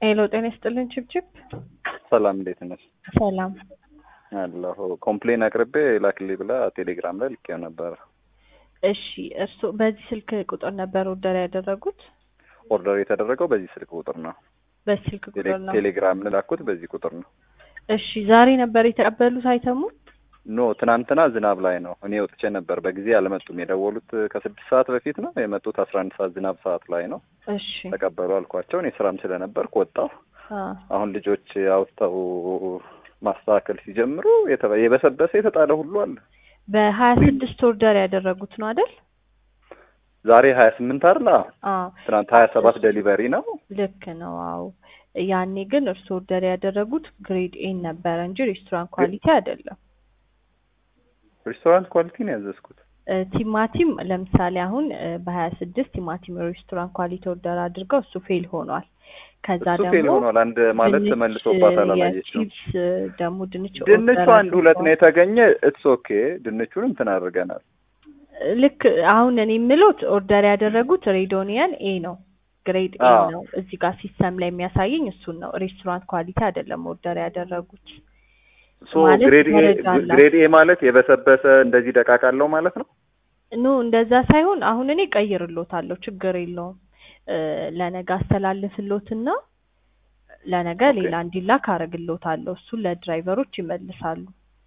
ሄሎ ጤና ይስጥልኝ ቺፕቺፕ። ሰላም እንዴት ነሽ? ሰላም አለሁ። ኮምፕሌን አቅርቤ ላክልኝ ብላ ቴሌግራም ላይ ልኬው ነበር። እሺ እርሱ በዚህ ስልክ ቁጥር ነበር ኦርደር ያደረጉት? ኦርደር የተደረገው በዚህ ስልክ ቁጥር ነው። በዚህ ስልክ ቁጥር ነው። ቴሌግራም ላኩት በዚህ ቁጥር ነው። እሺ ዛሬ ነበር የተቀበሉት አይተሙ? ኖ ትናንትና ዝናብ ላይ ነው። እኔ ወጥቼ ነበር። በጊዜ አልመጡም። የደወሉት ከ6 ሰዓት በፊት ነው የመጡት። 11 ሰዓት ዝናብ ሰዓት ላይ ነው። እሺ ተቀበሉ አልኳቸው። እኔ ስራም ስለነበርኩ ወጣሁ። አሁን ልጆች አውጥተው ማስተካከል ሲጀምሩ የበሰበሰ የተጣለ ሁሉ አለ። በ26 ኦርደር ያደረጉት ነው አይደል? ዛሬ 28 አይደል? አዎ ትናንት 27 ዴሊቨሪ ነው። ልክ ነው። አዎ ያኔ ግን እርሱ ኦርደር ያደረጉት ግሬድ ኤ ነበር እንጂ ሬስቶራንት ኳሊቲ አይደለም። ሬስቶራንት ኳሊቲ ነው ያዘዝኩት። ቲማቲም ለምሳሌ አሁን በ26 ቲማቲም ሬስቶራንት ኳሊቲ ኦርደር አድርገው እሱ ፌል ሆኗል። ከዛ ደግሞ ፌል ሆኗል። አንድ ማለት ተመልሶባታል አላየችው። ቺፕስ ደግሞ ድንቹ አንድ ሁለት ነው የተገኘ። ኢትስ ኦኬ። ድንቹን እንትን አድርገናል። ልክ አሁን እኔ የምሉት ኦርደር ያደረጉት ሬዶኒያን ኤ ነው፣ ግሬድ ኤ ነው። እዚህ ጋር ሲስተም ላይ የሚያሳየኝ እሱን ነው። ሬስቶራንት ኳሊቲ አይደለም ኦርደር ያደረጉት። ሶ ግሬድ ኤ ማለት የበሰበሰ እንደዚህ ደቃቃለው ማለት ነው። ኖ እንደዛ ሳይሆን አሁን እኔ ቀይርሎታለሁ፣ ችግር የለውም። ለነገ አስተላልፍሎትና ለነገ ሌላ እንዲላክ አረግሎታለሁ። እሱ ለድራይቨሮች ይመልሳሉ።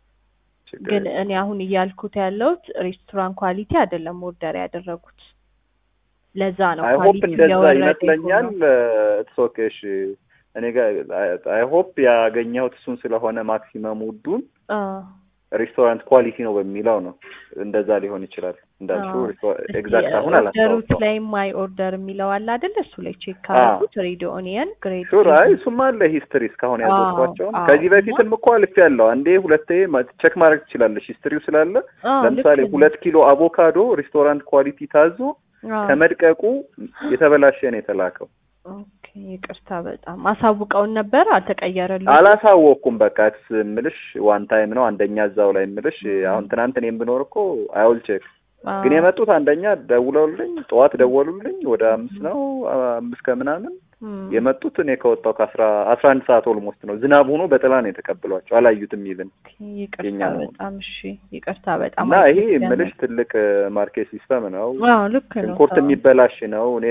ግን እኔ አሁን እያልኩት ያለሁት ሬስቶራንት ኳሊቲ አይደለም ኦርደር ያደረጉት። ለዛ ነው ኳሊቲ እንደዛ ይመስለኛል። ኢትስ ኦኬ። እሺ እኔ ጋር አይ ሆፕ ያገኘሁት እሱን ስለሆነ ማክሲመም ውዱን ሬስቶራንት ኳሊቲ ነው በሚለው ነው። እንደዛ ሊሆን ይችላል እንዳልሽው። ኤግዛክት አሁን ኦርደሩት ላይ ማይ ኦርደር የሚለው አለ አይደል? እሱ ላይ ቼክ ካደረጉት ሬድ ኦኒየን ግሬድ ሹር አይ እሱማ አለ ሂስትሪ እስካሁን ያዘዝኳቸው። ከዚህ በፊትም እኮ አልፌያለሁ። አንዴ ሁለቴ ቼክ ማድረግ ትችላለሽ ሂስትሪው ስላለ። ለምሳሌ 2 ኪሎ አቮካዶ ሬስቶራንት ኳሊቲ ታዞ ከመድቀቁ የተበላሸ ነው የተላከው። ኦኬ ይቅርታ፣ በጣም አሳውቀውን ነበር አልተቀየረልኝ። አላሳወቅኩም። በቃ ምልሽ ዋን ታይም ነው። አንደኛ እዛው ላይ ምልሽ አሁን ትናንት እኔም ብኖር እኮ አይውል ቼክ ግን የመጡት አንደኛ ደውለውልኝ፣ ጠዋት ደወሉልኝ ወደ 5 ነው 5 ከምናምን የመጡት። እኔ ከወጣው ከ11 ሰዓት ኦልሞስት ነው። ዝናብ ሆኖ በጥላ ነው የተቀበሏቸው። አላዩትም ይልን። ይቅርታ በጣም እሺ፣ ይቅርታ በጣም። እና ይሄ ምልሽ ትልቅ ማርኬት ሲስተም ነው። አዎ ልክ ነው። ሽንኩርት የሚበላሽ ነው። እኔ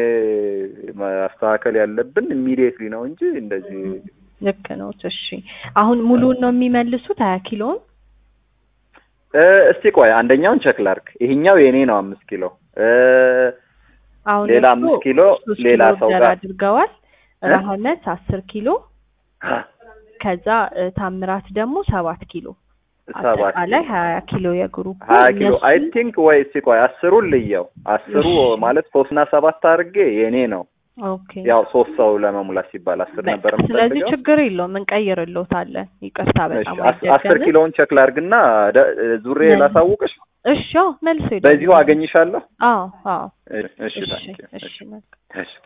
ማስተካከል ያለብን ኢሚዲየትሊ ነው እንጂ እንደዚህ ልክ ነው። እሺ አሁን ሙሉውን ነው የሚመልሱት 20 ኪሎን? እስቲ ቆይ አንደኛውን ቼክ ላድርግ። ይሄኛው የኔ ነው 5 ኪሎ። አሁን ሌላ 5 ኪሎ ሌላ ሰው ጋር አድርገዋል። ረህመት 10 ኪሎ፣ ከዛ ታምራት ደግሞ 7 ኪሎ፣ አጠቃላይ 20 ኪሎ የግሩፕ 20 ኪሎ አይ ቲንክ። ወይ እስቲ ቆይ 10ሩን ልየው። 10ሩ ማለት 3 እና 7 አድርጌ የኔ ነው። ኦኬ ያው 3 ሰው ለመሙላት ሲባል 10 ነበር የምፈልገው። ስለዚህ ችግር የለውም እንቀይርልዎታለን። ይቅርታ በጣም 10 ኪሎውን ቼክ ላድርግና ዙሬ ላሳውቅሽ። እሺ መልሶ በዚሁ አገኝሻለሁ። አዎ እሺ እሺ